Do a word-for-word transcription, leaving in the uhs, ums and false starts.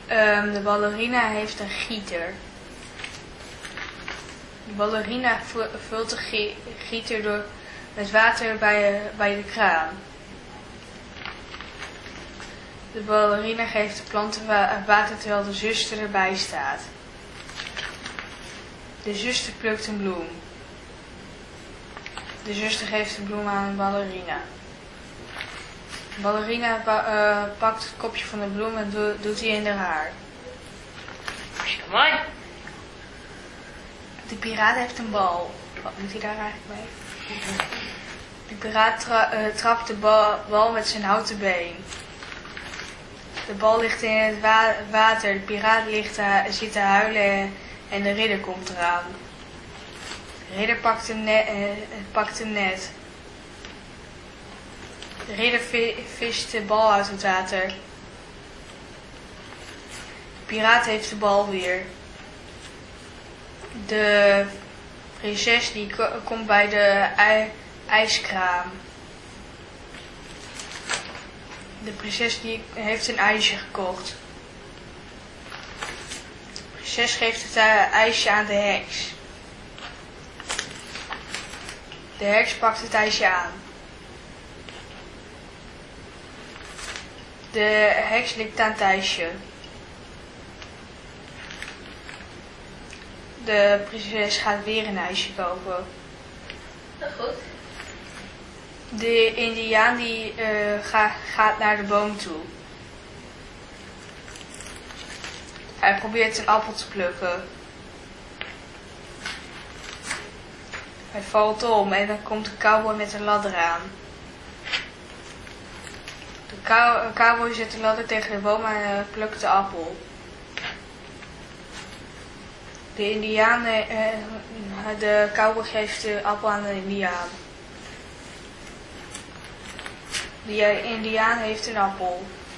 Um, de ballerina heeft een gieter. De ballerina vult de gieter door met water bij, bij de kraan. De ballerina geeft de planten water terwijl de zuster erbij staat. De zuster plukt een bloem. De zuster geeft de bloem aan de ballerina. De ballerina uh, pakt het kopje van de bloem en do doet die in haar haar. Hartstikke mooi. De piraat heeft een bal. Wat moet hij daar eigenlijk mee? De piraat tra uh, trapt de bal, bal met zijn houten been. De bal ligt in het wa water. De piraat ligt te, zit te huilen en de ridder komt eraan. De ridder pakt een net. Uh, pakt een net. De ridder vist de bal uit het water. De piraat heeft de bal weer. De prinses die ko komt bij de ij ijskraam. De prinses die heeft een ijsje gekocht. De prinses geeft het ijsje aan de heks. De heks pakt het ijsje aan. De heks likt aan het ijsje. De prinses gaat weer een ijsje kopen. Dat goed. De indiaan die uh, ga, gaat naar de boom toe. Hij probeert een appel te plukken. Hij valt om en dan komt de cowboy met een ladder aan. De cow cowboy zet de ladder tegen de boom en uh, plukt de appel. De indiaan, uh, de cowboy geeft de appel aan de indiaan. De indiaan heeft een appel.